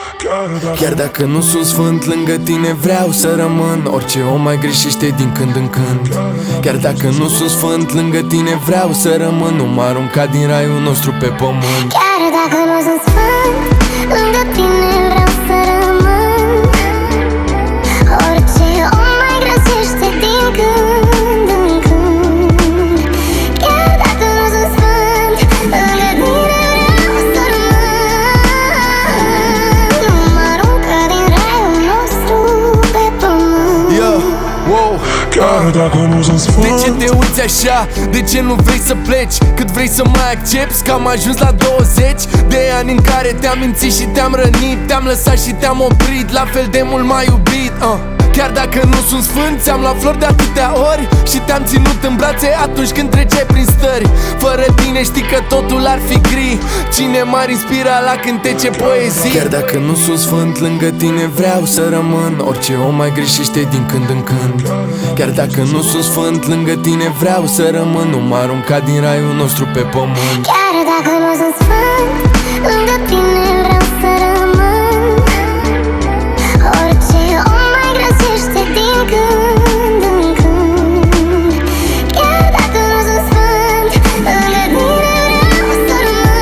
Chiar dacă nu sunt sfânt, lângă tine vreau să rămân. Orice om mai greșește din când în când. Chiar dacă nu sunt sfânt, lângă tine vreau să rămân. Nu mă arunca din raiul nostru pe pământ. Chiar dacă nu sunt sfânt, lângă tine vreau să rămân. Orice om mai greșește din când în când. Chiar dacă nu sunt sfânt, lângă tine vreau să rămân. Nu mă arunca din raiul nostru pe pământ. Chiar dacă nu sunt sfânt. De ce te uiți așa? De ce nu vrei să pleci? Cât vrei să mai accepti că am ajuns la 20 de ani în care te-am mințit și te-am rănit, te-am lăsat și te-am oprit, la fel de mult m-ai iubit. Chiar dacă nu sunt sfânt, ți-am luat flori de atâtea ori și te-am ținut în brațe atunci când treceai prin stări. Fără tine știi că totul ar fi gri. Cine m-ar inspira la cântece poezii? Chiar dacă nu sunt sfânt, lângă tine vreau să rămân. Orice om mai greșește din când în când. Chiar dacă nu sunt sfânt, lângă tine vreau să rămân. Nu mă arunca din raiul nostru pe pământ. Chiar dacă nu sunt sfânt, lângă tine vreau să rămân. Orice om mai greșește din când în când. Chiar dacă nu sunt sfânt, lângă tine vreau să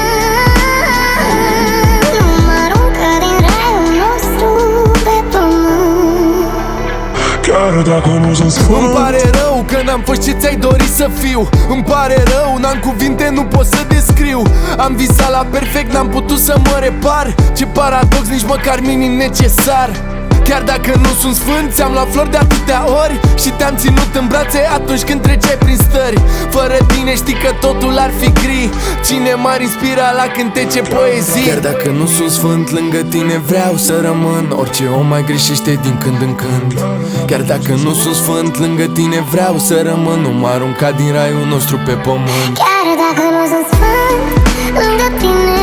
rămân. Nu mă arunca din raiul nostru pe pământ. Chiar dacă nu sunt sfânt. Îmi pare rău că n-am fost ce ți-ai dorit să fiu. Îmi pare rău, n-am cuvinte, nu pot să descriu. Am visat la perfect, n-am putut să mă repar. Ce paradox, nici măcar minim necesar. Chiar dacă nu sunt sfânt, ți-am luat flori de atâtea ori și te-am ținut în brațe atunci când treceai prin stări. Fără tine știi că totul ar fi gri. Cine m-ar inspira la cântece poezii? Chiar dacă nu sunt sfânt, lângă tine vreau să rămân. Orice om mai greșește din când în când. Chiar dacă nu sunt sfânt, lângă tine vreau să rămân. Nu mă arunca din raiul nostru pe pământ. Chiar dacă nu sunt sfânt, lângă tine